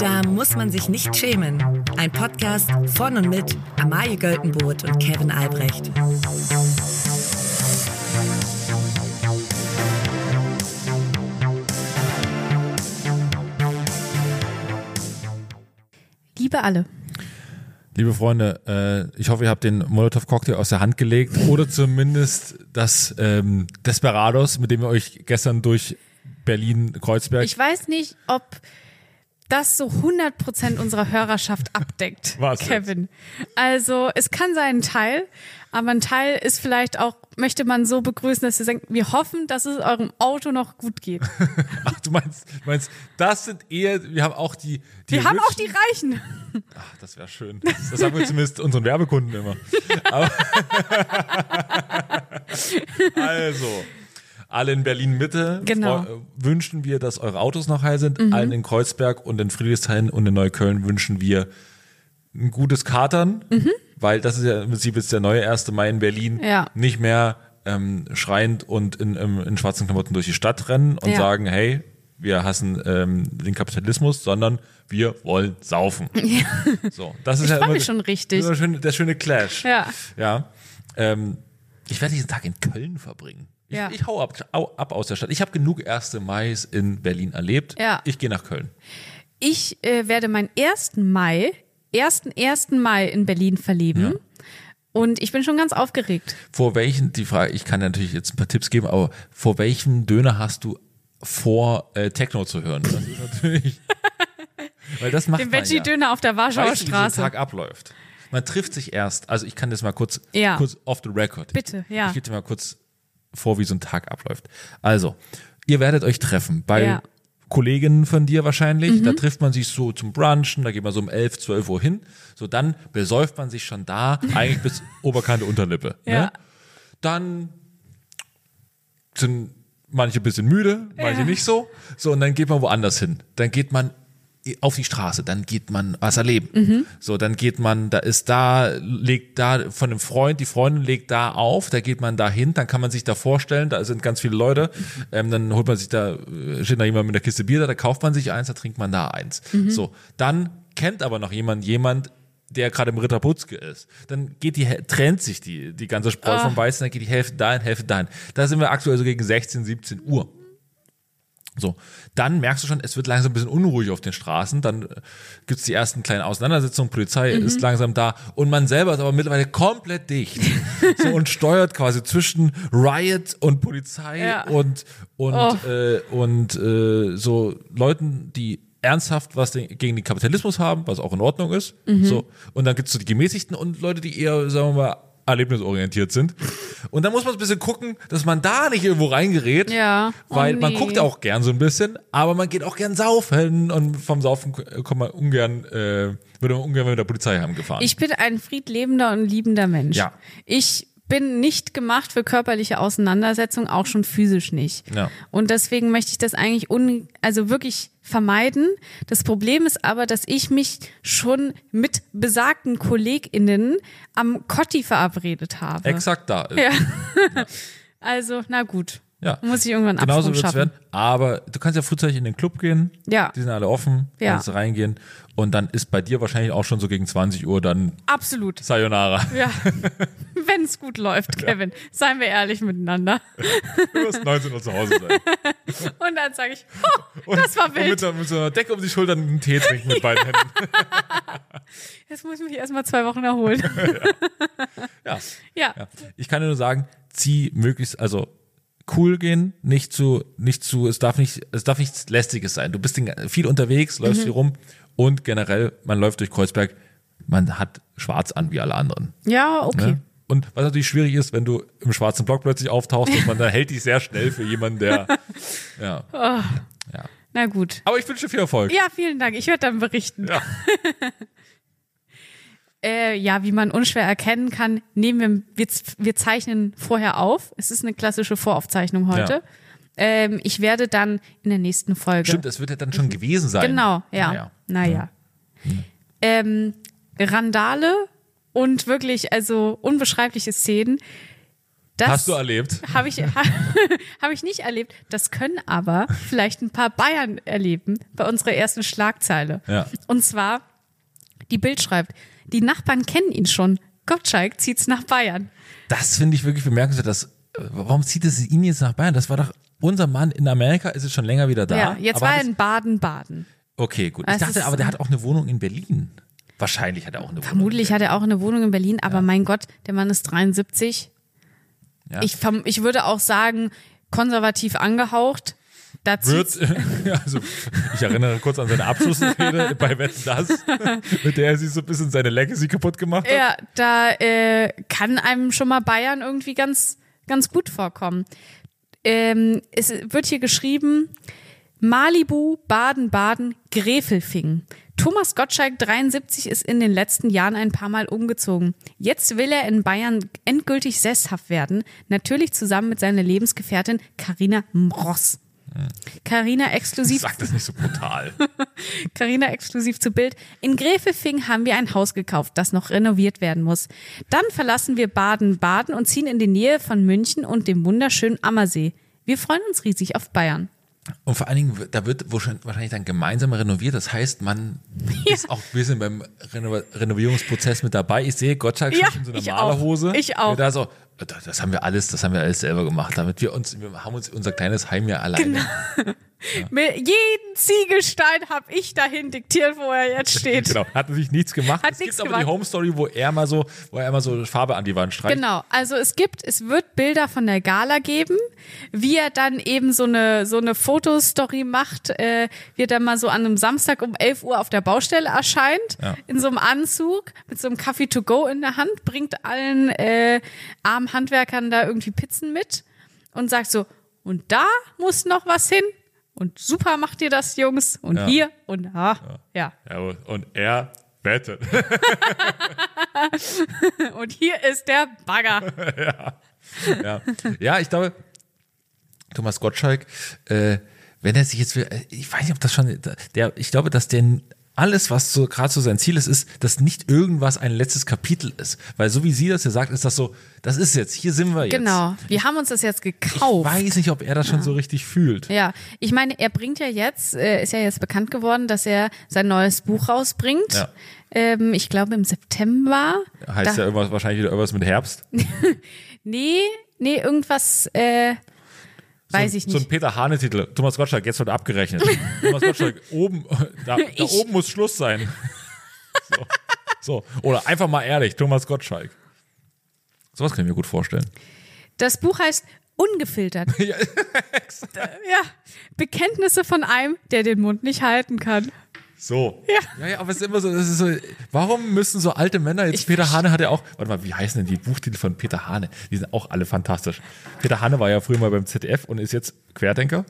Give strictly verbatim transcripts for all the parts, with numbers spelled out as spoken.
Da muss man sich nicht schämen. Ein Podcast von und mit Amalie Göltenboot und Kevin Albrecht. Liebe alle. Liebe Freunde, äh, ich hoffe, ihr habt den Molotow-Cocktail aus der Hand gelegt oder zumindest das ähm, Desperados, mit dem wir euch gestern durch Berlin-Kreuzberg... Ich weiß nicht, ob das so hundert Prozent unserer Hörerschaft abdeckt, Was Kevin. Also es kann sein ein Teil, aber ein Teil ist vielleicht auch, möchte man so begrüßen, dass ihr sagt, wir hoffen, dass es eurem Auto noch gut geht. Ach, du meinst, meinst, das sind eher, wir haben auch die... die wir haben Rich- auch die Reichen. Ach, das wäre schön. Das, das sagen wir zumindest unseren Werbekunden immer. Aber also... Alle in Berlin-Mitte Genau. freu- wünschen wir, dass eure Autos noch heil sind. Mhm. Allen in Kreuzberg und in Friedrichshain und in Neukölln wünschen wir ein gutes Katern, mhm. weil das ist ja im Prinzip jetzt der neue erste Mai in Berlin. Ja. Nicht mehr ähm, schreiend und in, in, in schwarzen Klamotten durch die Stadt rennen und Ja. sagen, hey, wir hassen ähm, den Kapitalismus, sondern wir wollen saufen. Ja. So, das ist Ich ja freu immer mich schon richtig. Der schöne, der schöne Clash. Ja. Ja. Ähm, ich werde diesen Tag in Köln verbringen. Ich, Ja. ich hau ab, au, ab aus der Stadt. Ich habe genug erste Mai in Berlin erlebt. Ja. Ich gehe nach Köln. Ich äh, werde meinen ersten Mai, ersten ersten Mai in Berlin verleben. Ja. Und ich bin schon ganz aufgeregt. Vor welchen, die Frage, ich kann natürlich jetzt ein paar Tipps geben, aber vor welchem Döner hast du vor, äh, Techno zu hören? Das ist natürlich, weil das macht Den man ja. Veggie-Döner auf der Warschauer Weißt du, wie so ein Straße. Tag abläuft? Man trifft sich erst, also ich kann das mal kurz, Ja. kurz off the record. Bitte, ja. Ich gebe dir mal kurz vor, wie so ein Tag abläuft. Also, ihr werdet euch treffen bei Ja. Kolleginnen von dir wahrscheinlich. Da trifft man sich so zum Brunchen, da geht man so um elf, zwölf Uhr hin. So, dann besäuft man sich schon da, eigentlich bis Oberkante Unterlippe. Ja. Ne? Dann sind manche ein bisschen müde, manche Ja. nicht so. So, und dann geht man woanders hin. Dann geht man auf die Straße, dann geht man was erleben. Mhm. So, dann geht man, da ist da, legt da von einem Freund, die Freundin legt da auf, da geht man da hin, dann kann man sich da vorstellen, da sind ganz viele Leute, ähm, dann holt man sich da, äh, steht da jemand mit einer Kiste Bier da, da kauft man sich eins, da trinkt man da eins. Mhm. So, dann kennt aber noch jemand, jemand, der gerade im Ritter Butzke ist. Dann geht die, trennt sich die, die ganze Spreu vom Weißen, dann geht die Hälfte dahin, Hälfte dahin. Da sind wir aktuell so gegen sechzehn, siebzehn Uhr. So, dann merkst du schon, es wird langsam ein bisschen unruhig auf den Straßen, dann äh, gibt's die ersten kleinen Auseinandersetzungen, Polizei ist langsam da und man selber ist aber mittlerweile komplett dicht so, und steuert quasi zwischen Riot und Polizei Ja. und und Oh. äh, und äh, so Leuten, die ernsthaft was den, gegen den Kapitalismus haben, was auch in Ordnung ist, so, und dann gibt's so die Gemäßigten und Leute, die eher, sagen wir mal, erlebnisorientiert sind. Und dann muss man ein bisschen gucken, dass man da nicht irgendwo reingerät, Ja. Oh weil man nee. guckt auch gern so ein bisschen, aber man geht auch gern saufen und vom Saufen kommt man ungern, äh, würde man ungern mit der Polizei heimgefahren. Ich bin ein friedlebender und liebender Mensch. Ja. Ich bin nicht gemacht für körperliche Auseinandersetzung, auch schon physisch nicht. Ja. Und deswegen möchte ich das eigentlich un, also wirklich vermeiden. Das Problem ist aber, dass ich mich schon mit besagten KollegInnen am Kotti verabredet habe. Exakt da ist. Ja. Also, na gut. Ja. Muss ich irgendwann einen Genauso Absprung wird's schaffen. werden. Aber du kannst ja frühzeitig in den Club gehen. Ja. Die sind alle offen. Ja. Kannst reingehen. Und dann ist bei dir wahrscheinlich auch schon so gegen zwanzig Uhr dann Absolut. Sayonara. Ja. Wenn es gut läuft, Kevin. Seien wir ehrlich miteinander. Du wirst neunzehn Uhr zu Hause sein. Und dann sage ich, oh, Und, das war und mit, wild. so- mit so einer Decke um die Schultern einen Tee trinken mit beiden Händen. Jetzt muss ich mich erstmal zwei Wochen erholen. Ja. Ja. Ja. Ich kann dir nur sagen, zieh möglichst, also cool gehen, nicht zu, nicht zu, es darf nicht, es darf nichts Lästiges sein. Du bist den, viel unterwegs, läufst Mhm. hier rum und generell, man läuft durch Kreuzberg, man hat schwarz an wie alle anderen. Ja, okay. Ne? Und was natürlich schwierig ist, wenn du im schwarzen Block plötzlich auftauchst, dass man dann hält dich sehr schnell für jemanden, der, ja. ja. Na gut. Aber ich wünsche dir viel Erfolg. Ja, vielen Dank. Ich werde dann berichten. Ja. Äh, ja, wie man unschwer erkennen kann, nehmen wir, wir, wir zeichnen vorher auf. Es ist eine klassische Voraufzeichnung heute. Ja. Ähm, ich werde dann in der nächsten Folge. Stimmt, das wird ja dann schon gewesen sein. Genau, ja. Naja. Naja. Ähm, Randale und wirklich, also unbeschreibliche Szenen. Das Hast du erlebt? Habe ich, ha, hab ich nicht erlebt. Das können aber vielleicht ein paar Bayern erleben bei unserer ersten Schlagzeile. Ja. Und zwar, die Bild schreibt, die Nachbarn kennen ihn schon. Gottschalk zieht's nach Bayern. Das finde ich wirklich bemerkenswert. Dass, warum zieht es ihn jetzt nach Bayern? Das war doch unser Mann in Amerika, ist es schon länger wieder da. Ja, jetzt aber war er das, in Baden-Baden. Okay, gut. Ich Das dachte ist- aber, der hat auch eine Wohnung in Berlin. Wahrscheinlich hat er auch eine Wohnung. Vermutlich hat er auch eine Wohnung in Berlin, aber mein Gott, der Mann ist dreiundsiebzig. Ja. Ich, verm- ich würde auch sagen, konservativ angehaucht. Da zieht's- Wird, also ich erinnere kurz an seine Abschlussrede bei Wetten, das, mit der er sich so ein bisschen seine Legacy kaputt gemacht hat. Ja, da äh, kann einem schon mal Bayern irgendwie ganz, ganz gut vorkommen. Ähm, es wird hier geschrieben, Malibu, Baden-Baden, Gräfelfing. Thomas Gottschalk, dreiundsiebzig, ist in den letzten Jahren ein paar Mal umgezogen. Jetzt will er in Bayern endgültig sesshaft werden, natürlich zusammen mit seiner Lebensgefährtin Carina Mross. Carina exklusiv, Sag das nicht so brutal. Carina exklusiv zu Bild. In Gräfelfing haben wir ein Haus gekauft, das noch renoviert werden muss. Dann verlassen wir Baden-Baden und ziehen in die Nähe von München und dem wunderschönen Ammersee. Wir freuen uns riesig auf Bayern. Und vor allen Dingen, da wird wahrscheinlich dann gemeinsam renoviert. Das heißt, man Ja. ist auch ein bisschen beim Reno Renovierungsprozess mit dabei. Ich sehe Gottschalk Ja, schon in so einer ich auch. Malerhose. Ich auch. Da so, das haben wir alles, das haben wir alles selber gemacht, damit wir uns, wir haben uns unser kleines Heim ja alleine. Mit jeden Ziegelstein habe ich dahin diktiert, wo er jetzt steht. Genau, hat natürlich nichts gemacht. Hat es nichts gibt aber die gemacht. Home Story, wo er mal so, wo er mal so Farbe an die Wand streicht. Genau, also es gibt, es wird Bilder von der Gala geben, wie er dann eben so eine so eine Fotostory macht, äh, wie er dann mal so an einem Samstag um elf Uhr auf der Baustelle erscheint, Ja. in so einem Anzug, mit so einem Coffee to go in der Hand, bringt allen äh, armen Handwerkern da irgendwie Pizzen mit und sagt so, und da muss noch was hin und super macht ihr das, Jungs, und Ja. hier und ah, ja. Ja, und er wettet. Und hier ist der Bagger. ja. ja, ich glaube, Thomas Gottschalk, äh, wenn er sich jetzt, will, ich weiß nicht, ob das schon, der, ich glaube, dass der alles, was so gerade so sein Ziel ist, ist, dass nicht irgendwas ein letztes Kapitel ist. Weil so wie sie das ja sagt, ist das so, das ist jetzt, hier sind wir jetzt. Genau, wir haben uns das jetzt Ich gekauft. weiß nicht, ob er das schon so richtig fühlt. Ja, ich meine, er bringt ja jetzt, äh, ist ja jetzt bekannt geworden, dass er sein neues Buch rausbringt. Ja. Ähm, ich glaube im September. Heißt Da- ja irgendwas, wahrscheinlich wieder irgendwas mit Herbst. Nee, nee, irgendwas, äh, weiß so, ich So ein nicht. Peter Hane-Titel. Thomas Gottschalk, jetzt wird abgerechnet. Thomas Gottschalk, oben, da, da Ich- oben muss Schluss sein. So. so. Oder einfach mal ehrlich, Thomas Gottschalk. Sowas kann ich mir gut vorstellen. Das Buch heißt Ungefiltert. Ja, Ja, Bekenntnisse von einem, der den Mund nicht halten kann. So. Ja. Ja, ja, aber es ist immer so, das ist so, warum müssen so alte Männer, jetzt Ich Peter Hane hat ja auch, warte mal, wie heißen denn die Buchtitel von Peter Hane? Die sind auch alle fantastisch. Peter Hane war ja früher mal beim Z D F und ist jetzt Querdenker.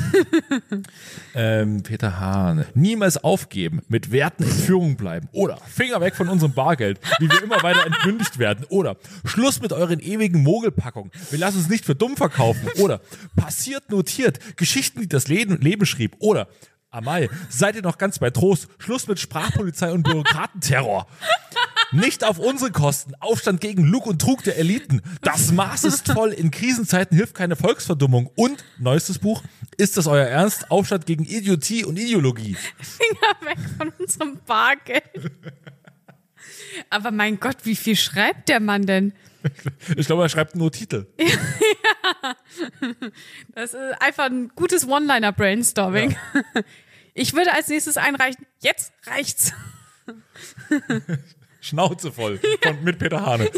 ähm, Peter Hane. Niemals aufgeben, mit Werten in Führung bleiben. Oder Finger weg von unserem Bargeld, wie wir immer weiter entmündigt werden. Oder Schluss mit euren ewigen Mogelpackungen. Wir lassen uns nicht für dumm verkaufen. Oder passiert, notiert, Geschichten, die das Leben, Leben schrieb. Oder Amal, seid ihr noch ganz bei Trost? Schluss mit Sprachpolizei und Bürokratenterror. Nicht auf unsere Kosten. Aufstand gegen Lug und Trug der Eliten. Das Maß ist voll. In Krisenzeiten hilft keine Volksverdummung. Und, neuestes Buch, ist das euer Ernst? Aufstand gegen Idiotie und Ideologie. Finger weg von unserem Bargeld. Aber mein Gott, wie viel schreibt der Mann denn? Ich glaube, er schreibt nur Titel. Das ist einfach ein gutes One-Liner-Brainstorming. Ich würde als nächstes einreichen, jetzt reicht's. Schnauze voll. Von, mit Peter Hane.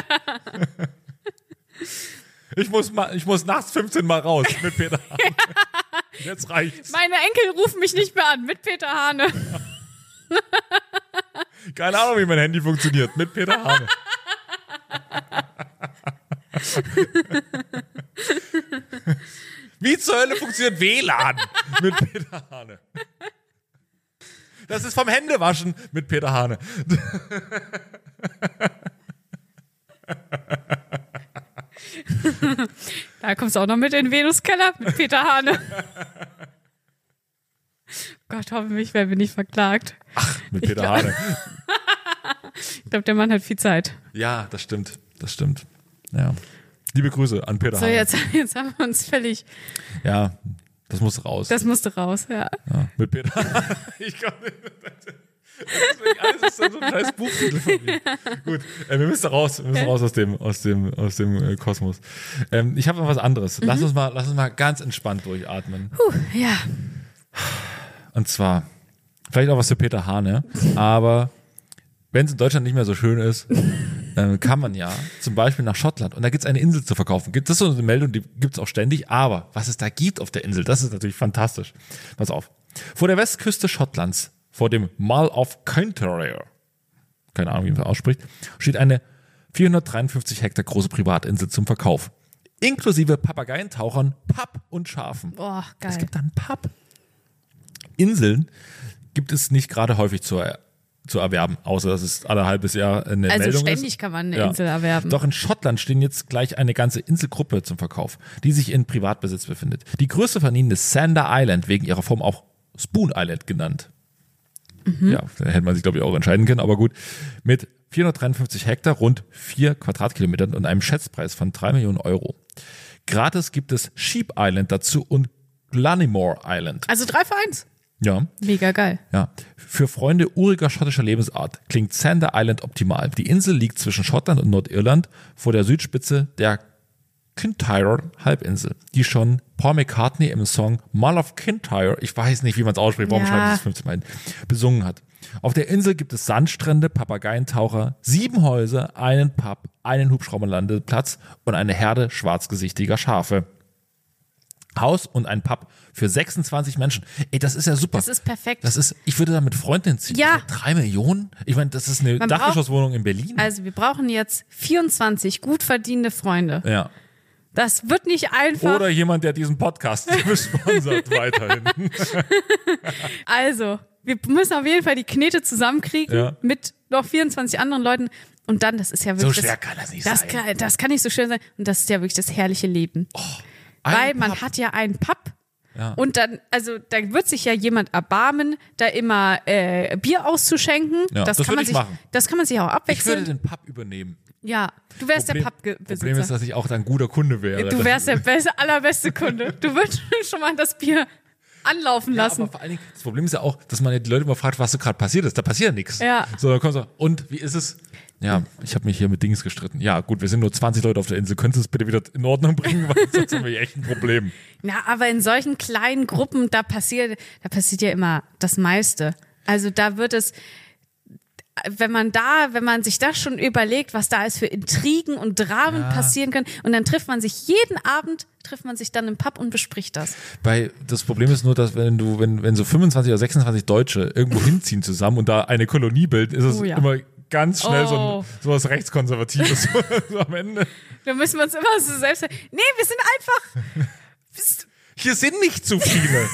Ich muss, mal, ich muss nachts fünfzehn Mal raus mit Peter Hane. Jetzt reicht's. Meine Enkel rufen mich nicht mehr an, mit Peter Hane. Keine Ahnung, wie mein Handy funktioniert. Mit Peter Hane. Wie zur Hölle funktioniert W L A N mit Peter Hane? Das ist vom Händewaschen mit Peter Hane. Da kommst du auch noch mit in den Venuskeller mit Peter Hane. Gott, hoffentlich werden wir nicht verklagt. Mit Peter Hane. Ich glaube, der Mann hat viel Zeit. Ja, das stimmt. Das stimmt. Ja. Liebe Grüße an Peter So, Hane. jetzt, jetzt haben wir uns völlig, Ja, das muss raus. das musste raus, ja. Ja, mit Peter. Ich kann nicht. Deswegen, alles ist dann so ein scheiß Buchtitel von mir. Gut, äh, wir müssen raus, wir müssen raus aus dem, aus dem, aus dem äh, Kosmos. Ähm, ich habe noch was anderes. Lass uns mal, lass uns mal ganz entspannt durchatmen. Puh, ja. Und zwar, vielleicht auch was für Peter Hane, aber wenn es in Deutschland nicht mehr so schön ist, äh, kann man ja zum Beispiel nach Schottland und da gibt es eine Insel zu verkaufen. Das ist so eine Meldung, die gibt es auch ständig, aber was es da gibt auf der Insel, das ist natürlich fantastisch. Pass auf. Vor der Westküste Schottlands, vor dem Mull of Kintyre, keine Ahnung, wie man das ausspricht, steht eine vierhundertdreiundfünfzig Hektar große Privatinsel zum Verkauf. Inklusive Papageientauchern, Pub und Schafen. Boah, geil. Es gibt da einen Pub. Inseln gibt es nicht gerade häufig zu, zu erwerben, außer dass es alle halbes Jahr eine Also Meldung ständig ist. kann man eine Ja. Insel erwerben. Doch in Schottland stehen jetzt gleich eine ganze Inselgruppe zum Verkauf, die sich in Privatbesitz befindet. Die größte von ihnen ist Sander Island, wegen ihrer Form auch Spoon Island genannt. Mhm. Ja, da hätte man sich, glaube ich, auch entscheiden können, aber gut. Mit vierhundertdreiundfünfzig Hektar, rund vier Quadratkilometern und einem Schätzpreis von drei Millionen Euro. Gratis gibt es Sheep Island dazu und Glannymore Island. Also drei für eins. Ja. Mega geil. Ja, für Freunde uriger schottischer Lebensart klingt Sander Island optimal. Die Insel liegt zwischen Schottland und Nordirland vor der Südspitze der Kintyre-Halbinsel, die schon Paul McCartney im Song Mull of Kintyre, ich weiß nicht, wie man es ausspricht, warum Ja. schreibe ich das fünfzehn Mal, besungen hat. Auf der Insel gibt es Sandstrände, Papageientaucher, sieben Häuser, einen Pub, einen Hubschrauberlandeplatz und eine Herde schwarzgesichtiger Schafe. Haus und ein Pub für sechsundzwanzig Menschen. Ey, das ist ja super. Das ist perfekt. Das ist, ich würde da mit Freundinnen ziehen. Ja. Drei Millionen? Ich meine, das ist eine Man Dachgeschosswohnung in Berlin. Also wir brauchen jetzt vierundzwanzig gut verdienende Freunde. Ja. Das wird nicht einfach. Oder jemand, der diesen Podcast sponsert weiterhin. Also, wir müssen auf jeden Fall die Knete zusammenkriegen Ja. mit noch vierundzwanzig anderen Leuten. Und dann, das ist ja So wirklich. schwer das, kann das nicht das sein. Kann, das kann nicht so schön sein. Und das ist ja wirklich das herrliche Leben. Weil Ein man Pub. hat ja einen Pub. Ja. Und dann, also da wird sich ja jemand erbarmen, da immer äh, Bier auszuschenken. Ja, das kann würde man ich sich, machen. das kann man sich auch Ich würde abwechseln. den Pub übernehmen. Ja, du wärst Problem, der Problem ist, Pubbesitzer. dass ich auch dann guter Kunde wäre. Du wärst der beste, allerbeste Kunde. Du würdest schon mal das Bier anlaufen Ja, lassen. aber vor allen Dingen, das Problem ist ja auch, dass man ja die Leute immer fragt, was so gerade passiert ist. Da passiert ja nichts. Ja. So, dann kommst du, und wie ist es? Ja, ich habe mich hier mit Dings gestritten. Ja, gut, wir sind nur zwanzig Leute auf der Insel. Könntest du es bitte wieder in Ordnung bringen? Weil sonst haben wir hier echt ein Problem. Ja, aber in solchen kleinen Gruppen, da passiert, da passiert ja immer das meiste. Also da wird es, wenn man da, wenn man sich das schon überlegt, was da ist für Intrigen und Dramen Ja. passieren können, und dann trifft man sich jeden Abend, trifft man sich dann im Pub und bespricht das. Bei, das Problem ist nur, dass wenn du, wenn, wenn so fünfundzwanzig oder sechsundzwanzig Deutsche irgendwo hinziehen zusammen und da eine Kolonie bilden, ist es Oh ja. immer ganz schnell so, Oh. ein, so was Rechtskonservatives. so, so am Ende. Da müssen wir uns immer so selbst sagen, nee, wir sind einfach, bist- Hier sind nicht zu viele.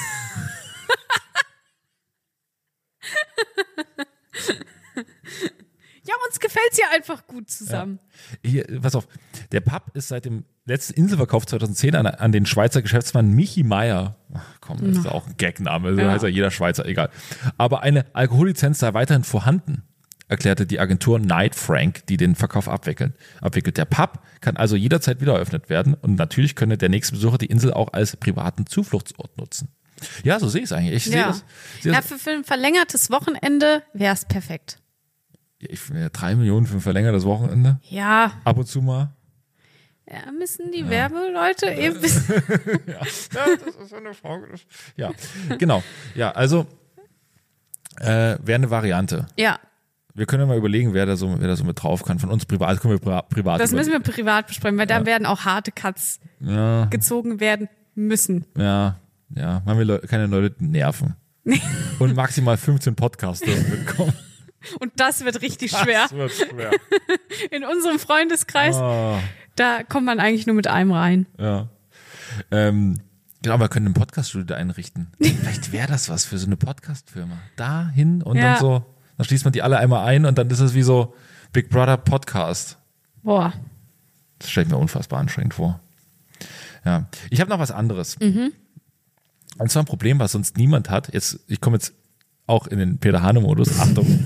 ja, uns gefällt's ja einfach gut zusammen. Hier, pass auf, der Pub ist seit dem letzten Inselverkauf zweitausendzehn an, an den Schweizer Geschäftsmann Michi Meier. Ach komm, das ist ja auch ein Gagname, so Ja. heißt ja jeder Schweizer, egal. Aber eine Alkohollizenz sei weiterhin vorhanden, erklärte die Agentur Knight Frank, die den Verkauf abwickelt. abwickelt. Der Pub kann also jederzeit wieder eröffnet werden und natürlich könne der nächste Besucher die Insel auch als privaten Zufluchtsort nutzen. Ja, so sehe ich es eigentlich. Ich sehe Ja, das. Sehe ja das für, für ein verlängertes Wochenende wäre es perfekt. ich, ja, drei Millionen für ein verlängertes Wochenende. Ja, Ab und zu mal. ja müssen die Werbeleute eben wissen. Ja, das ist eine Frage. Ja, genau. Ja, also äh, wäre eine Variante. Ja, Wir können ja mal überlegen, wer da so, wer da so mit drauf kann. Von uns privat können wir pri privat. das müssen wir über- privat besprechen, weil da werden auch harte Cuts Ja, gezogen werden müssen. ja, ja. Man will Leu- keine Leute nerven. Und maximal fünfzehn Podcasts dürfen mitkommen. Und das wird richtig schwer. Das wird schwer. In unserem Freundeskreis, Oh, da kommt man eigentlich nur mit einem rein. ja. Ähm, genau, wir können ein Podcaststudio da einrichten. Vielleicht wäre das was für so eine Podcast-Firma. Da hin und Ja. dann so, dann schließt man die alle einmal ein und dann ist es wie so Big Brother Podcast. Boah. Das stelle ich mir unfassbar anstrengend vor. Ja, ich habe noch was anderes. Und zwar ein Problem, was sonst niemand hat. Jetzt, ich komme jetzt auch in den Peter Hane-Modus. Achtung.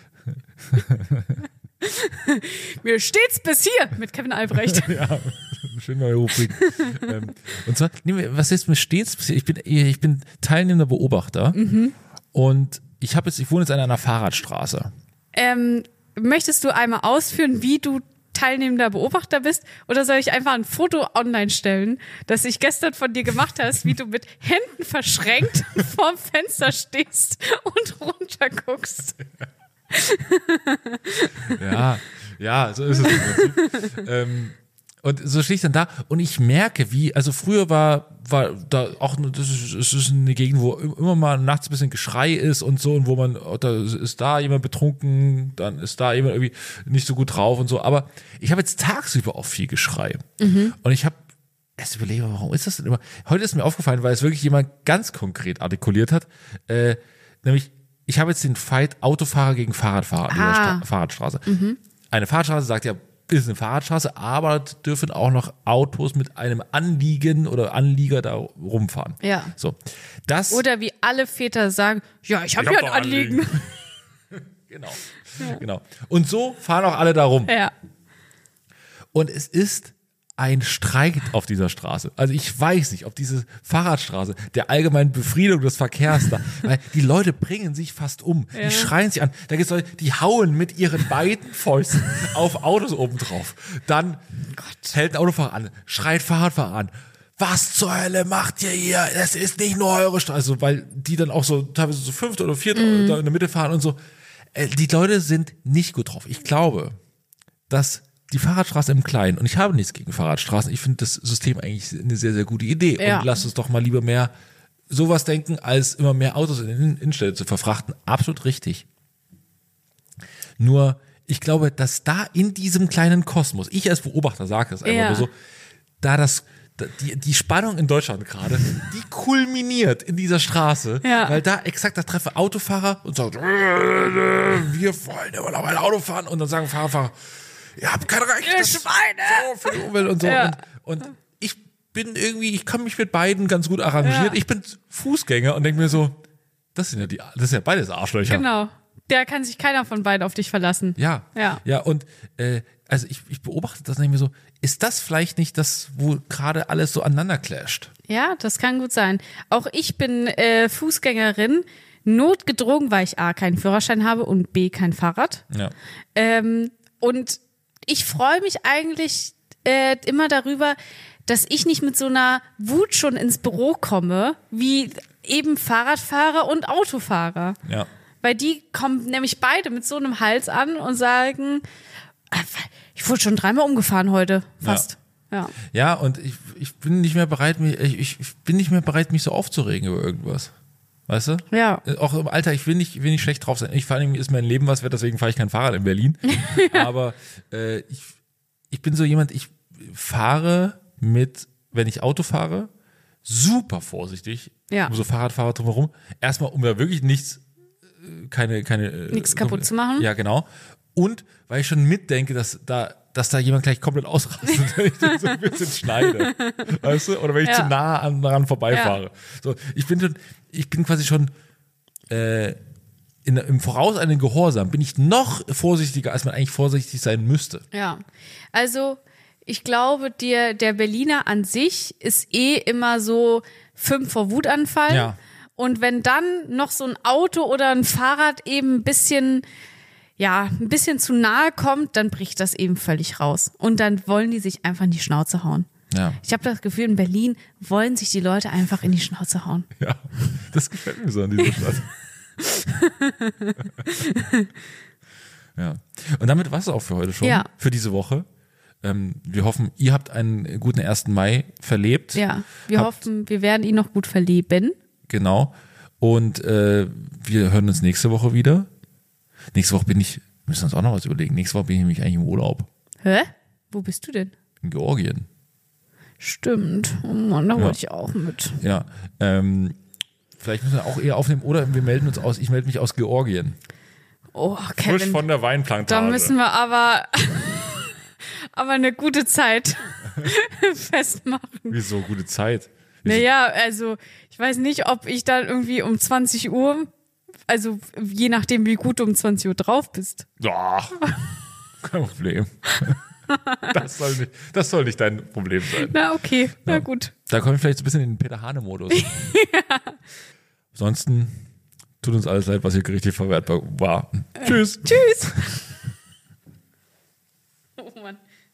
Mir steht's bis hier mit Kevin Albrecht. Ja, Schön neue Rubrik. ähm, und zwar, was ist mir stets passiert? Ich bin, ich bin teilnehmender Beobachter mhm. und ich habe jetzt, ich wohne jetzt an einer Fahrradstraße. Ähm, möchtest du einmal ausführen, wie du teilnehmender Beobachter bist, oder soll ich einfach ein Foto online stellen, das ich gestern von dir gemacht hast, wie du mit Händen verschränkt vorm Fenster stehst und runterguckst? Ja, ja, so ist es im Prinzip. ähm, und so stehe ich dann da und ich merke, wie, also früher war, war da auch, das ist, das ist eine Gegend, wo immer mal nachts ein bisschen Geschrei ist und so, und wo man, da ist da jemand betrunken, dann ist da jemand irgendwie nicht so gut drauf und so, aber ich habe jetzt tagsüber auch viel Geschrei. Mhm. Und ich habe erst überlegt, warum ist das denn immer? Heute ist mir aufgefallen, weil es wirklich jemand ganz konkret artikuliert hat, äh, nämlich, ich habe jetzt den Fight Autofahrer gegen Fahrradfahrer an dieser Stra- Fahrradstraße. Mhm. Eine Fahrradstraße sagt ja, ist eine Fahrradstraße, aber dürfen auch noch Autos mit einem Anliegen oder Anlieger da rumfahren. Ja. So. Das, oder wie alle Väter sagen, ja, ich habe ja hab ein Anliegen. Anliegen. Genau. Ja. Genau. Und so fahren auch alle da rum. Ja. Und es ist ein Streik auf dieser Straße. Also ich weiß nicht, ob diese Fahrradstraße der allgemeinen Befriedung des Verkehrs da, weil die Leute bringen sich fast um. Ja. Die schreien sich an. Da gibt es Leute, die hauen mit ihren beiden Fäusten auf Autos oben drauf. Dann Gott. hält ein Autofahrer an, schreit Fahrradfahrer an. Was zur Hölle macht ihr hier? Das ist nicht nur eure Straße. Also, weil die dann auch so teilweise so fünft oder viert mm. da in der Mitte fahren und so. Die Leute sind nicht gut drauf. Ich glaube, dass die Fahrradstraße im Kleinen, und ich habe nichts gegen Fahrradstraßen, ich finde das System eigentlich eine sehr, sehr gute Idee. Ja. Und lasst uns doch mal lieber mehr sowas denken, als immer mehr Autos in den Innenstädten zu verfrachten. Absolut richtig. Nur, ich glaube, dass da in diesem kleinen Kosmos, ich als Beobachter sage das einfach ja. nur so, da das, die, die Spannung in Deutschland gerade, die kulminiert in dieser Straße, ja. weil da exakt, da treffe Autofahrer und sagen, wir wollen aber noch ein Auto fahren, und dann sagen Fahrradfahrer, ihr habt kein Recht. Ihr Schweine! So für die Umwelt und so. Ja. Und, und ich bin irgendwie, ich kann mich mit beiden ganz gut arrangieren. Ja. Ich bin Fußgänger und denke mir so, das sind ja die, das sind ja beides Arschlöcher. Genau. Da kann sich keiner von beiden auf dich verlassen. Ja. Ja. Ja, und äh, also ich, ich beobachte das und denke mir so, ist das vielleicht nicht das, wo gerade alles so aneinander clasht? Ja, das kann gut sein. Auch ich bin äh, Fußgängerin, notgedrungen, weil ich A, keinen Führerschein habe und B, kein Fahrrad. Ja. Ähm, und ich freue mich eigentlich äh, immer darüber, dass ich nicht mit so einer Wut schon ins Büro komme, wie eben Fahrradfahrer und Autofahrer. Ja. Weil die kommen nämlich beide mit so einem Hals an und sagen, ich wurde schon dreimal umgefahren heute, fast. Ja, ja. ja, und ich, ich bin nicht mehr bereit, mich, ich, ich bin nicht mehr bereit, mich so aufzuregen über irgendwas. Weißt du? Ja. Auch im Alter, ich will nicht, will nicht schlecht drauf sein. Ich, vor allem ist mein Leben was wert, deswegen fahre ich kein Fahrrad in Berlin. Ja. Aber äh, ich, ich bin so jemand, ich fahre mit, wenn ich Auto fahre, super vorsichtig. Ja. Um so Fahrradfahrer drumherum. Erstmal, um da wirklich nichts, keine, keine. Nichts kaputt zu machen. Ja, genau. Und weil ich schon mitdenke, dass da, dass da jemand gleich komplett ausrastet, wenn ich den so ein bisschen schneide. Weißt du? Oder wenn ich ja. zu nah an, daran vorbeifahre. Ja. So, ich bin schon, ich bin quasi schon äh, in, im vorauseilenden Gehorsam, bin ich noch vorsichtiger, als man eigentlich vorsichtig sein müsste. Ja, also ich glaube, dir, der Berliner an sich ist eh immer so fünf vor Wutanfall. Ja. Und wenn dann noch so ein Auto oder ein Fahrrad eben ein bisschen, ja, ein bisschen zu nahe kommt, dann bricht das eben völlig raus. Und dann wollen die sich einfach in die Schnauze hauen. Ja. Ich habe das Gefühl, in Berlin wollen sich die Leute einfach in die Schnauze hauen. Ja, das gefällt mir so an dieser Stadt. Ja. Und damit war es auch für heute schon, ja. für diese Woche. Ähm, wir hoffen, ihr habt einen guten ersten Mai verlebt. Ja, wir habt, hoffen, wir werden ihn noch gut verleben. Genau. Und äh, wir hören uns nächste Woche wieder. Nächste Woche bin ich, müssen wir uns auch noch was überlegen, nächste Woche bin ich nämlich eigentlich im Urlaub. Hä? Wo bist du denn? In Georgien. Stimmt. Oh Mann, da ja. wollte ich auch mit. Ja. Ähm, vielleicht müssen wir auch eher aufnehmen oder wir melden uns aus, ich melde mich aus Georgien. Oh, Kevin. Frisch von der Weinplantage. Da müssen wir aber, aber eine gute Zeit festmachen. Wieso gute Zeit? Wieso? Naja, also ich weiß nicht, ob ich dann irgendwie um zwanzig Uhr, also je nachdem, wie gut du um zwanzig Uhr drauf bist. Ja, kein Problem. Das soll nicht, das soll nicht dein Problem sein. Na, okay. Na Ja. gut. Da kommen wir vielleicht so ein bisschen in den Peter-Hane-Modus. ja. Ansonsten tut uns alles leid, was hier richtig verwertbar war. Tschüss. Tschüss. Oh Mann.